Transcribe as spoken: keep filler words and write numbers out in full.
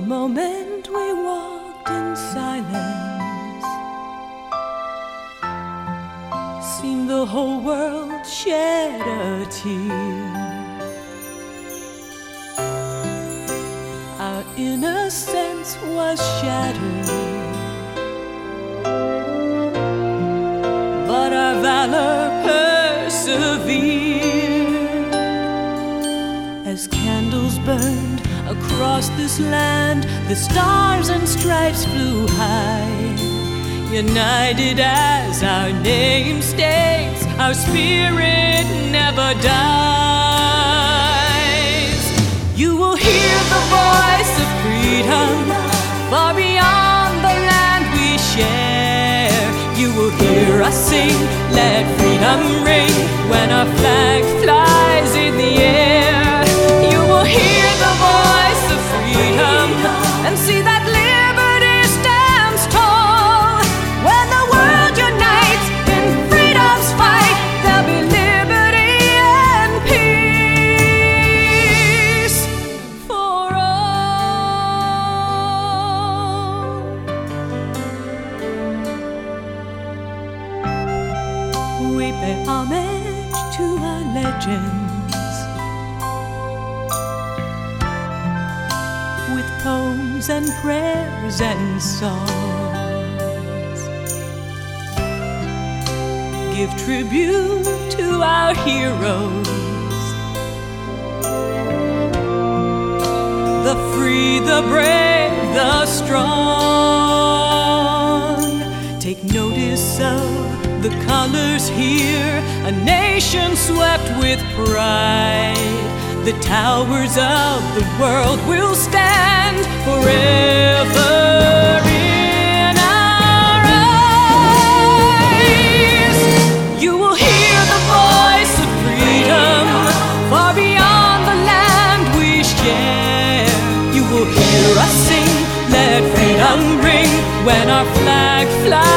moment we walked in silence, seemed the whole world shed a tear. Our innocence was shattered, but our valor persevered. As candles burned across this land, the stars and stripes flew high. United as our name states, our spirit never dies. You will hear the voice of freedom far beyond the land we share. You will hear us sing, let freedom ring when our flag flies in the air. You will hear the voice of freedom and see that liberty stands tall. When the world unites in freedom's fight, there'll be liberty and peace for all. We pay homage to our legends with poems and prayers and songs. Give tribute to our heroes, the free, the brave, the strong. Take notice of the colors here, a nation swept with pride. The towers of the world will stand forever in our eyes. You will hear the voice of freedom far beyond the land we share. You will hear us sing, let freedom ring when our flag flies